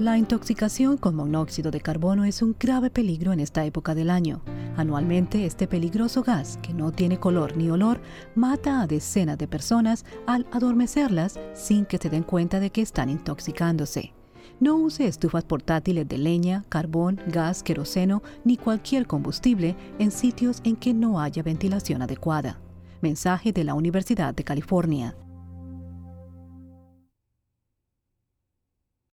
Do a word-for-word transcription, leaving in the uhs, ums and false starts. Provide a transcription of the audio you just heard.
La intoxicación con monóxido de carbono es un grave peligro en esta época del año. Anualmente, este peligroso gas, que no tiene color ni olor, mata a decenas de personas al adormecerlas sin que se den cuenta de que están intoxicándose. No use estufas portátiles de leña, carbón, gas, queroseno ni cualquier combustible en sitios en que no haya ventilación adecuada. Mensaje de la Universidad de California.